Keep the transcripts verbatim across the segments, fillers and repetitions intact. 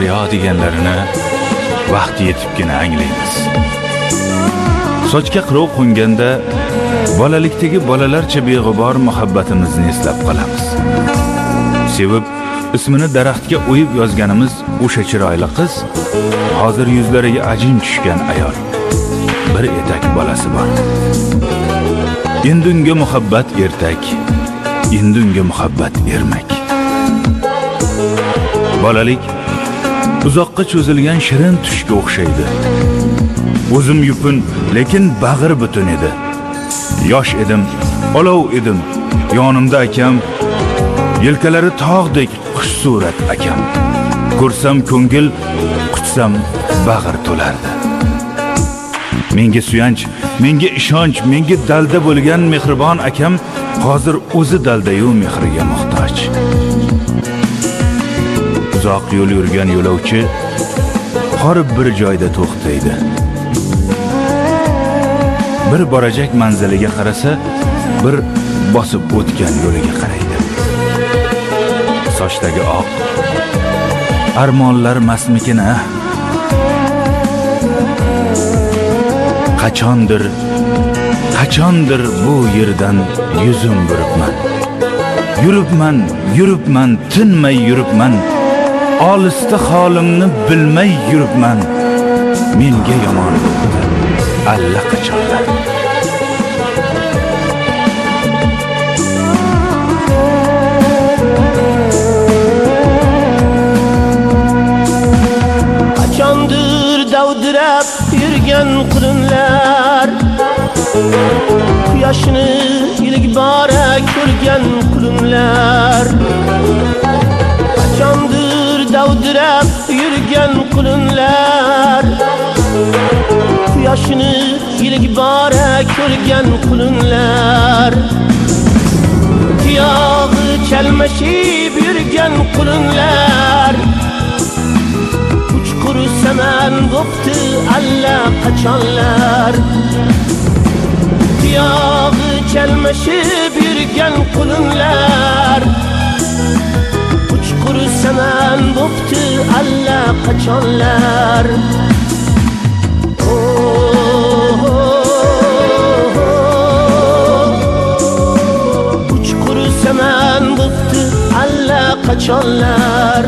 daryo deganlarini vaqt yetibgina anglaymiz. Sochga qirov qo'nganda bolalikdagi bolalarcha beg'ubor muhabbatimizni eslab qolamiz. Sevib ismini daraxtga o'yib yozganimiz o'sha chiroyli qiz hozir yuzlariga ajin tushgan ayol. Bir etak bolasi bor. Endi unga muhabbat ertak, endi unga muhabbat ermak. Bolalik uzoqqa cho'zilgan shirin tushga o'xshaydi. O'zim yupun, lekin bag'ir butun edi. Yosh edim, olov edim, yonimda akam, yelkalari tog'dek xush surat akam. Ko'rsam ko'ngil, qutsam bag'ir to'lardi. Menga suyanch, menga ishonch, menga dalda bo'lgan mehribon akam hozir o'zi dalda-yu mehriga muhtoj. Uzoq yo'l yurgan yo'lovchi qorib bir joyda to'xtaydi. Bir borajak manziliga qarasa, bir bosib o'tgan yo'liga qaraydi. Sochdagi oq armonlar masmikina qachondir, qachondir bu yerdan yuzim buribman. Yuribman, yuribman, tinmay yuribman. Olisda holimni bilmay yuribman. Menga yomon bo'ldi alla qachonlar. Qachondir davdirab yurgan qulunlar, quyoshni ilk bora ko'rgan qulunlar. Qachondir davdirab yurgan qulunlar, quyoshni ilk bora ko'rgan qulunlar. Tuyog'i chalmashib yurgan qulunlar, uchqur saman bo'pti alla qachonlar. Tuyog'i chalmashib yurgan qulunlar, uchqur saman bo'pti alla qachonlar. Uchqur saman bo'pti alla qachonlar.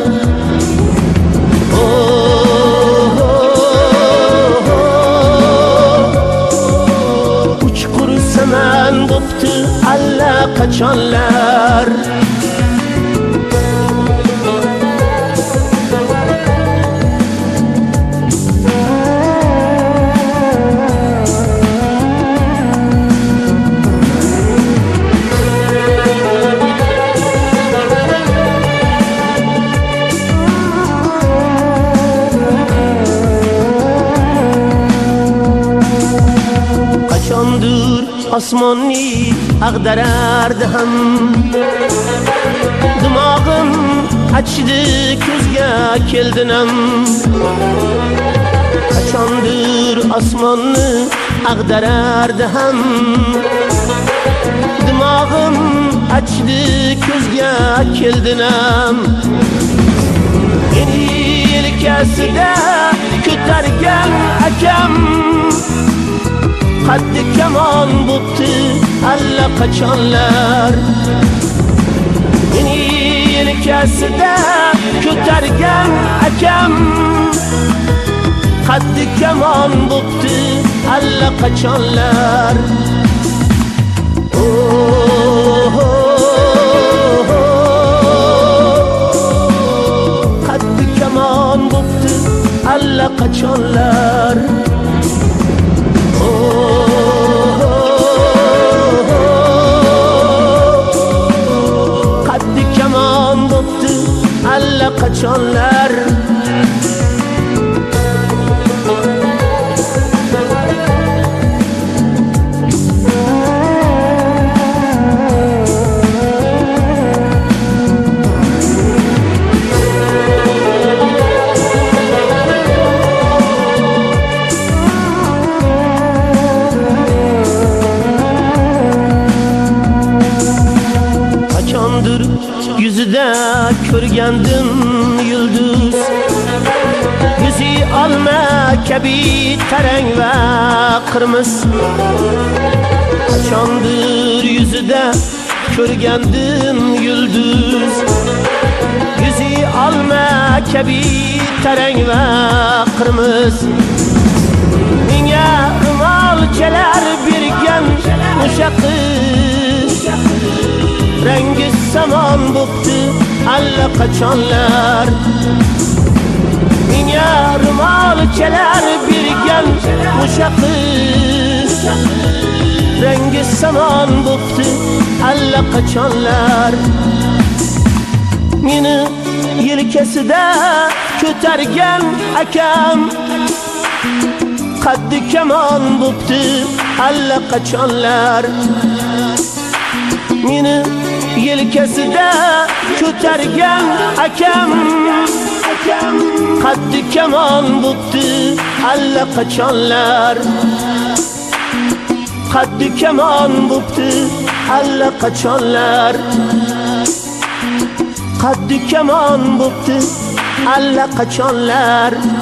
Uchqur saman bo'pti alla qachonlar. Qachondir osmonni ag'darardi ham, dimog'im achidi ko'zga keldinam. Qachondir osmonni ag'darardi ham, dimog'im achidi ko'zga keldinam. Meni yelkasida ko'targan akam qaddi kamon bo'pti alla qachonlar. Meni yelkasida ko'targan akam qaddi kamon bo'pti alla qachonlar. Qaddi kamon bo'pti alla qachonlar. Qaddi kamon bo'pti alla qachonlar. Yuzida ko'rgandim yulduz, kabi tarang va qirmiz. Qachondir yuzida ko'rgandim yulduz, yuzi olma kabi tarang va qirmiz. Menga ro'molchalar bergan o'sha qiz, rangi samon bo'pti allaqachonlar. Menga ro'molchalar bergan o'sha qiz, rangi samon bo'pti allaqachonlar. Meni yelkasida ko'targan akam, qaddi kamon bo'pti allaqachonlar. Meni yelkasida ko'targan akam, qaddi kamon bo'pti allaqachonlar. Qaddi kamon bo'pti allaqachonlar. Qaddi kamon bo'pti allaqachonlar.